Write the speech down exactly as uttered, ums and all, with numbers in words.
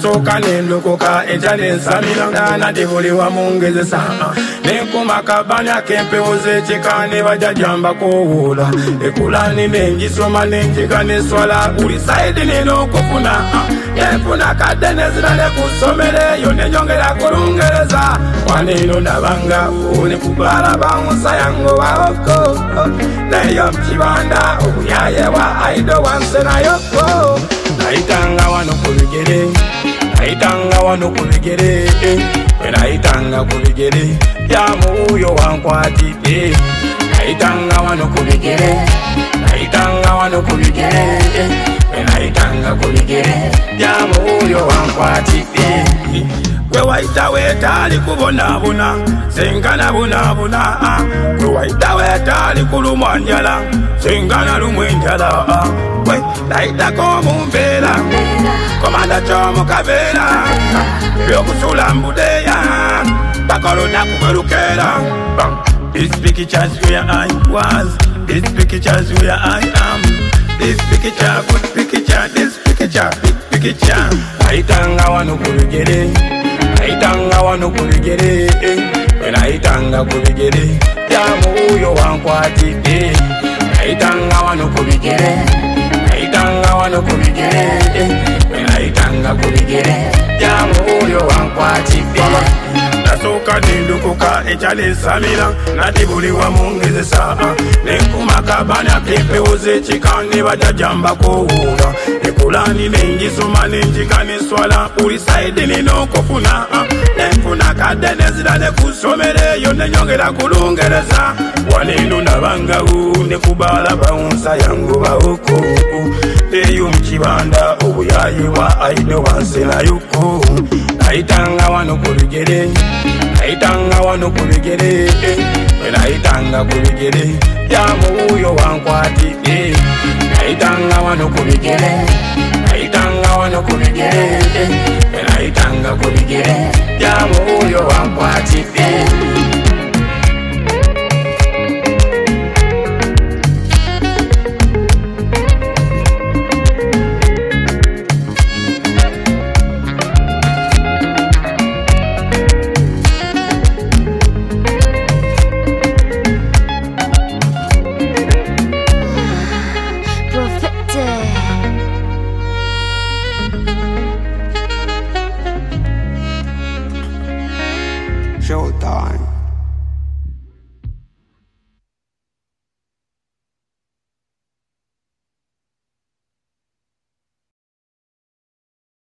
nasoka nendokoka enjale nsamira natebuliwa mungezesa nenkuma kabanya kempewo z'ekika ne bajajamba kowola ekulani nengisoma nenjika neswala buli saidi nino okufuna nenfuna kadde nezirale kusomereyo nenyongera kulungereza waneno nabanga uli kubala bangusa yango baoko neyo mkibanda obuyaye wa aido wansenayoko naitanga wano kubigere naitanga wano kubigere naitanga kubigere yamuyo wankwatide naitanga wano kubigere naitanga wano kubigere naitanga kubigere yamuyo wankwatide gwe waita wetali kubonabona sengana bonabona gwe waita wetali kulumwa njala sengana lumwe njala gwe naitako mumbeera komanda kyomukavera byokusula mbudeya bakolunaku bwerukera. This picture's where I was, this picture's where I am, this picture good picture, this picture big picture. Naitanga wano kubigere naitanga wano kubigere naitanga kubigere yamuyo wankwatide naitanga wano kubigere naitanga wano kubigere naitanga kubigere yamuyo wankwatide nasoka nendokoka enjale nsamira natebuliwa mungezesa nenkuma kabanya kempewo z'ekika ne bajajamba kowola ekulani nengisoma nenjika neswala buli saidi nino okufuna nenfuna kadde nezirale kusomereyo nenyongera kulungereza waneno nabangawo nekubala bawunsa yango baoko neyo mukibanda obuyayi wa aido wansenayoko naitanga wano kubigere naitanga wano kubigere naitanga kubigere yamuyo wankwatide naitanga wano kubigere naitanga wano kubigere naitanga kubigere yamuyo wankwatide.